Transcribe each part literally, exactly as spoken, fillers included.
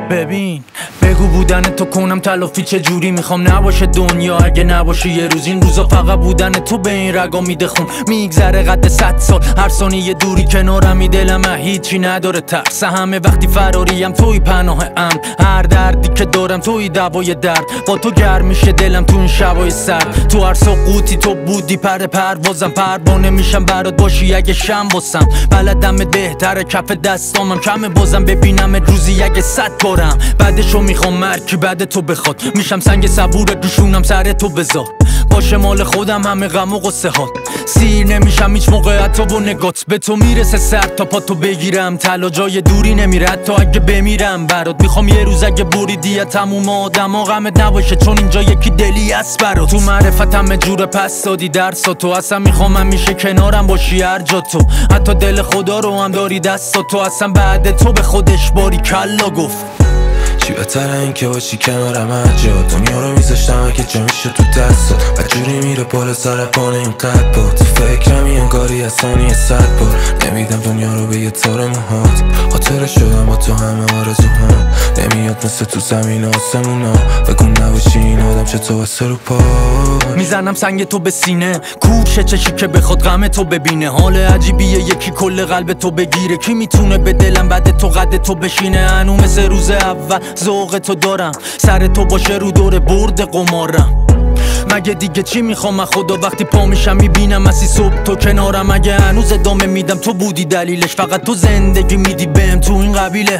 ببین بگو بودن تو کنم تلافی چه جوری میخوام نباشه دنیا اگه نباشه یه روز این روزا فقط بودن تو به این رگا میده خون میگذره قد صد سال هر ثانیه دوری کنارمی دلم هیچی نداره ترس همه وقتی فراریم توی پناه امن هر دردی که دارم توی دوای درد با تو گرم میشه دلم تو این شبای سرد تو هر سقوطی تو بودی پر پروازم پروانه میشم برات باشی اگه شم باسم بلدم بهتره کف دستامم کمه بازم ببینم روزی اگه صد بارم بعدشو میخوام مرکی بعد تو بخواد میشم سنگ صبور دوشونم سر تو بذار باشه مال خودم همه غم و قصه ها سیر نمیشم هیچ موقع حتی با نگات به تو میرسه سر تا پا تو بگیرم طلا جای دوری نمیره حتی اگه بمیرم برات میخوام یه روز اگه بریدی تموم آدم ها غمت نباشه چون اینجا یکی دلی است برات تو معرفت همه جور پس دادی درسا تو اصلا میخوام همیشه کنارم باشی هر جا تو حتی دل خدا رو هم داری دستا تو اصلا بعد تو به خودش باری کلا گفت چی بهتره این که باشی کنارم هر جا دنیا رو میذاشتم اگه جا میشه تو دستات و جوری میره بالا سر پانه این قد با تو فکرم این انگاری از ثانیه صد بار نمیدم دنیا رو به یه تار موهات خاطره شدم با تو همه آرزوهام نمیاد مثل تو زمین آسمونا بگو نباشی این آدم چطور واسه رو پا میزنم سنگ تو به سینه کوشه چشی که بخواد غم تو ببینه حال عجیبیه یکی کل قلب تو بگیره کی میتونه به دلم بعد تو قد تو بشینه هنو مثل روز اول ذوق تو دارم سر تو باشه رو دور برد قمارم مگه دیگه چی میخوام خدا وقتی پا میشم میبینم مسی صبح تو کنارم اگه هنوز ادامه میدم تو بودی دلیلش فقط تو زندگی میدی بهم تو این قبیله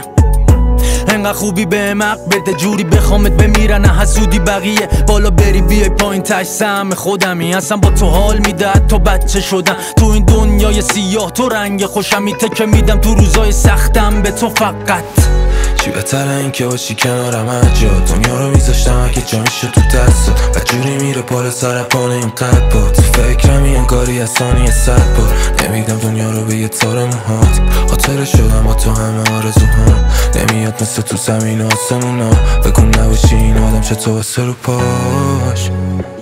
انقدر خوبی بهم حق بده جوری بخوامت بمیرن حسودی بقیه بالا بری بیای پایین تش سهم خودمی اصلا با تو حال میده حتی بچه شدم تو این دنیای سیاه تو رنگ خوشمی تکه میدم تو روزای سختم به تو فقط چی بهتره این که باشی کنارم هر جا دنیا رو میذاشتم اگه جا میشه تو دستات و جوری میره بالا سر پانه این قد با تو فکرم این انگاری از ثانیه صد بار نمیدم دنیا رو به یه تار موهات خاطره شدم با تو همه آرزوهام نمیاد مثل تو زمین آسمونا بگو نباشی این آدم چطور واسه رو پاش